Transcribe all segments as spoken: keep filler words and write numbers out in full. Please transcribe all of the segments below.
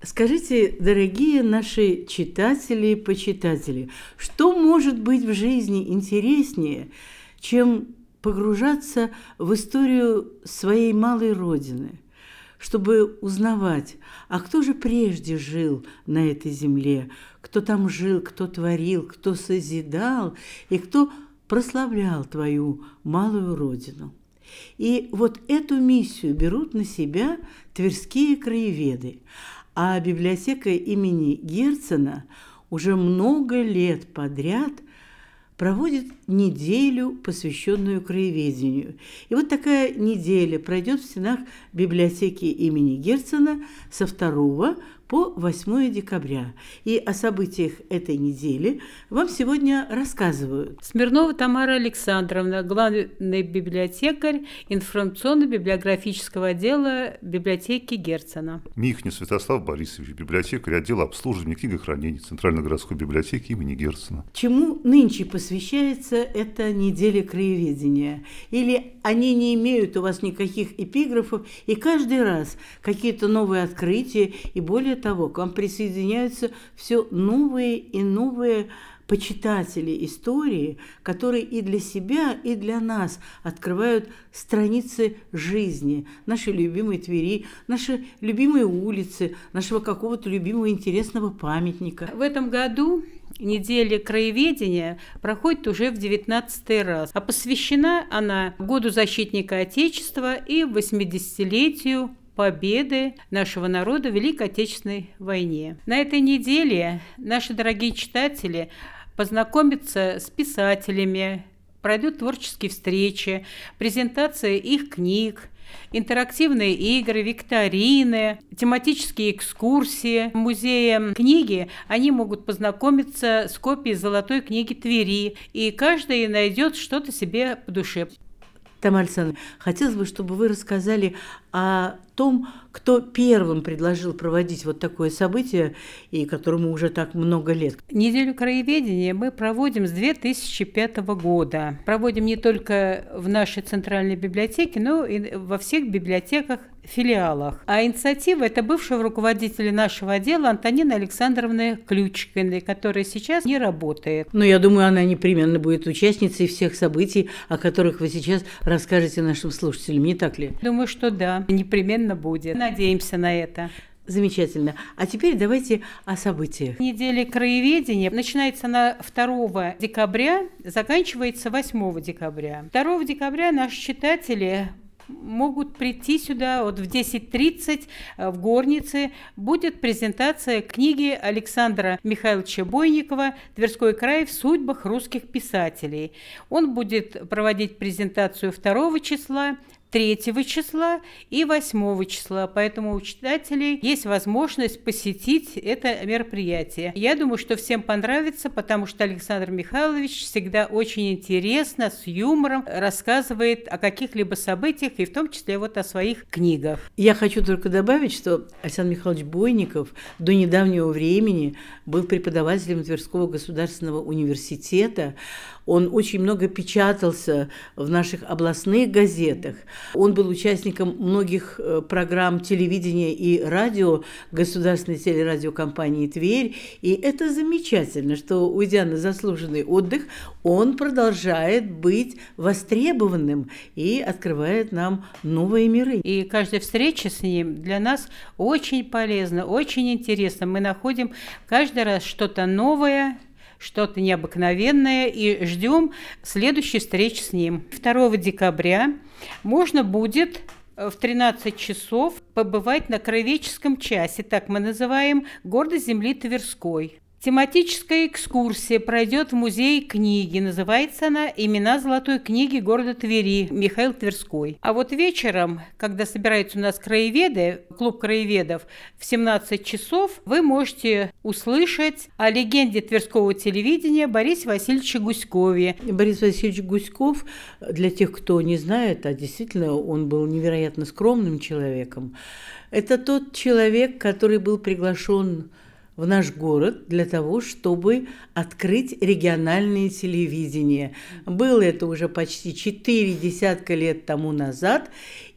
Скажите, дорогие наши читатели и почитатели, что может быть в жизни интереснее, чем погружаться в историю своей малой родины, чтобы узнавать, а кто же прежде жил на этой земле, кто там жил, кто творил, кто созидал и кто прославлял твою малую родину. И вот эту миссию берут на себя тверские краеведы, а библиотека имени Герцена уже много лет подряд проводит неделю, посвященную краеведению. И вот такая неделя пройдет в стенах библиотеки имени Герцена со второго по восьмое декабря. И о событиях этой недели вам сегодня рассказывают Смирнова Тамара Александровна, главный библиотекарь информационно-библиографического отдела библиотеки Герцена. Михнин Святослав Борисович, библиотекарь отдела обслуживания книгохранения Центральной городской библиотеки имени Герцена. Чему нынче посвящается эта неделя краеведения? Или они не имеют у вас никаких эпиграфов, и каждый раз какие-то новые открытия, и более того, к вам присоединяются все новые и новые почитатели истории, которые и для себя, и для нас открывают страницы жизни, нашей любимой Твери, наши любимые улицы, нашего какого-то любимого интересного памятника. В этом году неделя краеведения проходит уже в девятнадцатый раз, а посвящена она Году защитника Отечества и восьмидесятилетию победы нашего народа в Великой Отечественной войне. На этой неделе наши дорогие читатели познакомятся с писателями, пройдут творческие встречи, презентация их книг, интерактивные игры, викторины, тематические экскурсии. В музее книги они могут познакомиться с копией Золотой книги Твери, и каждый найдет что-то себе по душе. Тамара Александровна, хотелось бы, чтобы вы рассказали о том, кто первым предложил проводить вот такое событие, и которому уже так много лет. Неделю краеведения мы проводим с две тысячи пятого года. Проводим не только в нашей центральной библиотеке, но и во всех библиотеках, филиалах. А инициатива – это бывшего руководителя нашего отдела Антонины Александровны Ключкиной, которая сейчас не работает. Но я думаю, она непременно будет участницей всех событий, о которых вы сейчас расскажете нашим слушателям, не так ли? Думаю, что да, непременно будет. Надеемся на это. Замечательно. А теперь давайте о событиях. Неделя краеведения начинается на второго декабря, заканчивается восьмого декабря. второго декабря наши читатели могут прийти сюда вот в десять тридцать в Горнице. Будет презентация книги Александра Михайловича Бойникова «Тверской край в судьбах русских писателей». Он будет проводить презентацию второго числа, третьего числа и восьмого числа, поэтому у читателей есть возможность посетить это мероприятие. Я думаю, что всем понравится, потому что Александр Михайлович всегда очень интересно, с юмором рассказывает о каких-либо событиях, и в том числе вот о своих книгах. Я хочу только добавить, что Александр Михайлович Бойников до недавнего времени был преподавателем Тверского государственного университета. Он очень много печатался в наших областных газетах. Он был участником многих программ телевидения и радио государственной телерадиокомпании «Тверь». И это замечательно, что, уйдя на заслуженный отдых, он продолжает быть востребованным и открывает нам новые миры. И каждая встреча с ним для нас очень полезна, очень интересна. Мы находим каждый раз что-то новое, что-то необыкновенное, и ждем следующей встречи с ним. второго декабря можно будет в тринадцать часов побывать на краеведческом часе, так мы называем, города земли Тверской. Тематическая экскурсия пройдет в музее книги. Называется она «Имена золотой книги города Твери» Михаил Тверской. А вот вечером, когда собираются у нас краеведы, клуб краеведов, в семнадцать часов вы можете услышать о легенде тверского телевидения Борисе Васильевиче Гуськове. Борис Васильевич Гуськов, для тех, кто не знает, а действительно он был невероятно скромным человеком, это тот человек, который был приглашен в наш город для того, чтобы открыть региональное телевидение. Было это уже почти четыре десятка лет тому назад,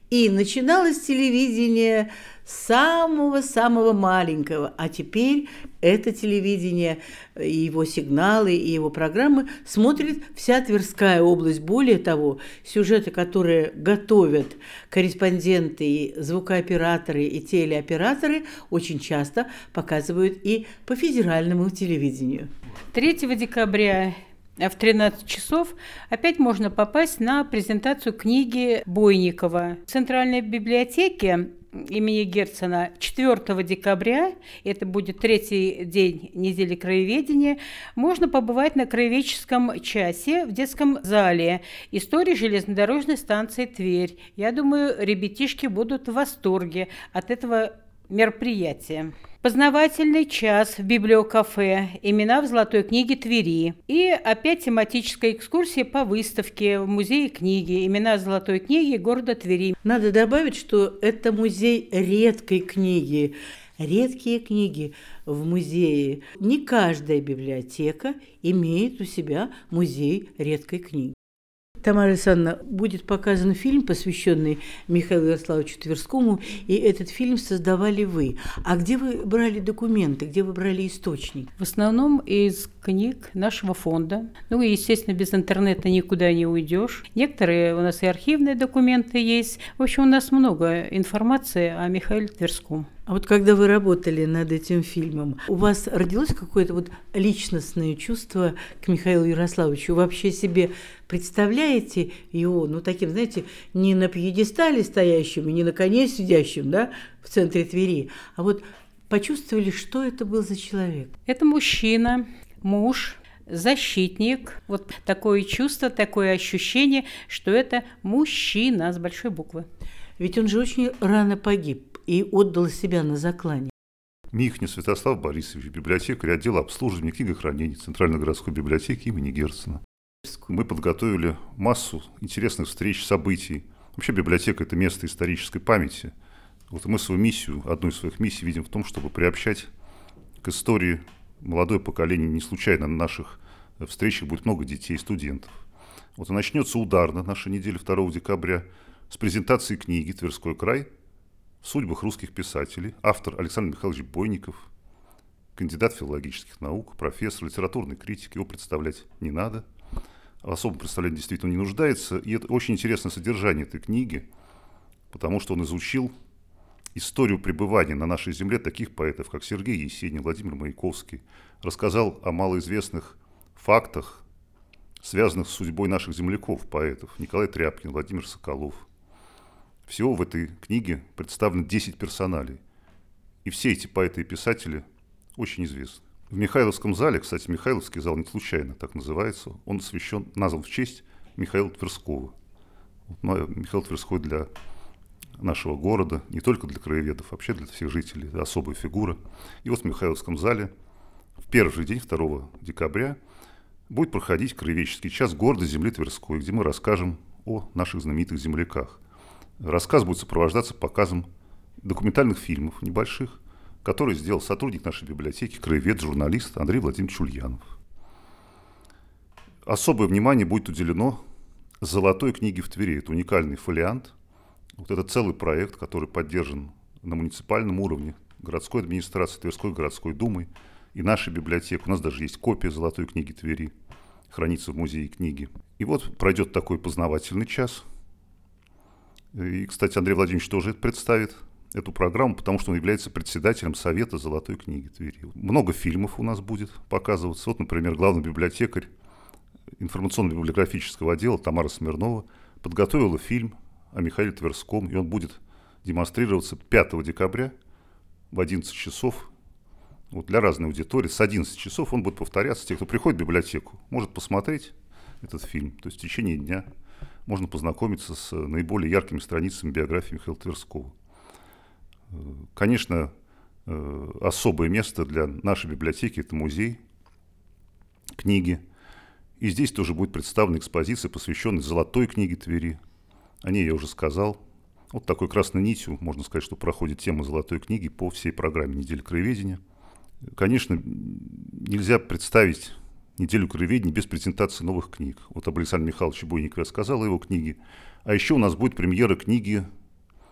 И начиналось телевидение с самого-самого маленького, а теперь это телевидение, и его сигналы, и его программы смотрит вся Тверская область. Более того, сюжеты, которые готовят корреспонденты, и звукооператоры и телеоператоры, очень часто показывают и по федеральному телевидению. третьего декабря в тринадцать часов опять можно попасть на презентацию книги Бойникова в Центральной библиотеке имени Герцена. четвёртого декабря, это будет третий день недели краеведения, можно побывать на краеведческом часе в детском зале истории железнодорожной станции Тверь. Я думаю, ребятишки будут в восторге от этого мероприятия. Познавательный час в библиокафе «Имена в золотой книге Твери». И опять тематическая экскурсия по выставке в музее книги «Имена в золотой книге города Твери». Надо добавить, что это музей редкой книги. Редкие книги в музее. Не каждая библиотека имеет у себя музей редкой книги. Тамара Александровна, будет показан фильм, посвященный Михаилу Ярославовичу Тверскому, и этот фильм создавали вы. А где вы брали документы, где вы брали источник? В основном из книг нашего фонда. Ну, и, естественно, без интернета никуда не уйдешь. Некоторые у нас и архивные документы есть. В общем, у нас много информации о Михаиле Тверском. А вот когда вы работали над этим фильмом, у вас родилось какое-то вот личностное чувство к Михаилу Ярославовичу? Вы вообще себе представляете его, ну, таким, знаете, не на пьедестале стоящим, не на коне сидящим, да, в центре Твери, а вот почувствовали, что это был за человек? Это мужчина, муж, защитник. Вот такое чувство, такое ощущение, что это мужчина с большой буквы. Ведь он же очень рано погиб и отдал себя на заклание. Михнев Святослав Борисович, библиотекарь отдела обслуживания книгохранения Центральной городской библиотеки имени Герцена. Мы подготовили массу интересных встреч, событий. Вообще библиотека – это место исторической памяти. Вот мы свою миссию, одну из своих миссий видим в том, чтобы приобщать к истории молодое поколение. Не случайно на наших встречах будет много детей, студентов. Вот и начнется ударно наша неделя второго декабря с презентации книги «Тверской край. В судьбах русских писателей». Автор Александр Михайлович Бойников, кандидат филологических наук, профессор, литературный критик. Его представлять не надо. В особом представлении действительно не нуждается. И это очень интересное содержание этой книги, потому что он изучил историю пребывания на нашей земле таких поэтов, как Сергей Есенин, Владимир Маяковский, рассказал о малоизвестных фактах, связанных с судьбой наших земляков, поэтов, Николай Тряпкин, Владимир Соколов. Всего в этой книге представлено десять персоналей. И все эти поэты и писатели очень известны. В Михайловском зале, кстати, Михайловский зал не случайно так называется, он освящен, назван в честь Михаила Тверского. Михаил Тверской для нашего города, не только для краеведов, вообще для всех жителей, это особая фигура. И вот в Михайловском зале в первый же день, второго декабря, будет проходить краеведческий час города земли Тверской, где мы расскажем о наших знаменитых земляках. Рассказ будет сопровождаться показом документальных фильмов небольших, которые сделал сотрудник нашей библиотеки, краевед, журналист Андрей Владимирович Ульянов. Особое внимание будет уделено «Золотой книге в Твери». Это уникальный фолиант. Вот это целый проект, который поддержан на муниципальном уровне городской администрации, Тверской городской думой и нашей библиотеки. У нас даже есть копия «Золотой книги Твери», хранится в музее книги. И вот пройдет такой познавательный час. И, кстати, Андрей Владимирович тоже представит эту программу, потому что он является председателем Совета Золотой книги Твери. Много фильмов у нас будет показываться. Вот, например, главный библиотекарь информационно-библиографического отдела Тамара Смирнова подготовила фильм о Михаиле Тверском, и он будет демонстрироваться пятого декабря в одиннадцать часов вот, для разной аудитории. С одиннадцати часов он будет повторяться. Те, кто приходит в библиотеку, может посмотреть этот фильм. То есть в течение дня можно познакомиться с наиболее яркими страницами биографии Михаила Тверского. Конечно, особое место для нашей библиотеки – это музей книги. И здесь тоже будет представлена экспозиция, посвященная Золотой книге Твери. О ней я уже сказал. Вот такой красной нитью, можно сказать, что проходит тема Золотой книги по всей программе «Недели краеведения». Конечно, нельзя представить неделю краеведения без презентации новых книг. Вот об Александре Михайловиче Бойникове я сказал, о его книге. А еще у нас будет премьера книги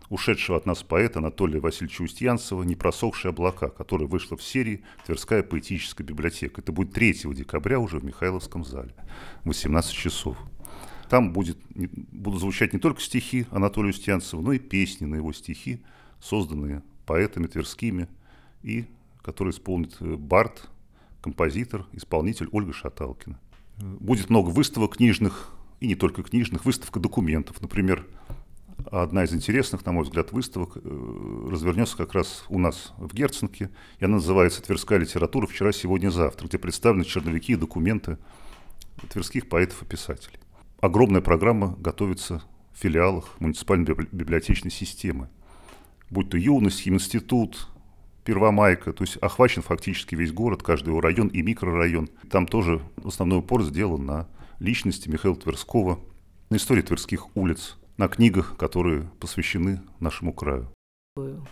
ушедшего от нас поэта Анатолия Васильевича Устьянцева «Непросохшие облака», которая вышла в серии «Тверская поэтическая библиотека». Это будет третьего декабря уже в Михайловском зале, в восемнадцать часов. Там будет, будут звучать не только стихи Анатолия Устьянцева, но и песни на его стихи, созданные поэтами тверскими, и которые исполнит бард, композитор, исполнитель Ольга Шаталкина. Будет много выставок книжных, и не только книжных, выставка документов. Например, одна из интересных, на мой взгляд, выставок развернется как раз у нас в Герценке, и она называется «Тверская литература. Вчера, сегодня, завтра», где представлены черновики и документы тверских поэтов и писателей. Огромная программа готовится в филиалах муниципальной библиотечной системы. Будь то юность, химинститут, Первомайка, то есть охвачен фактически весь город, каждый его район и микрорайон. Там тоже основной упор сделан на личности Михаила Тверского, на истории тверских улиц, на книгах, которые посвящены нашему краю.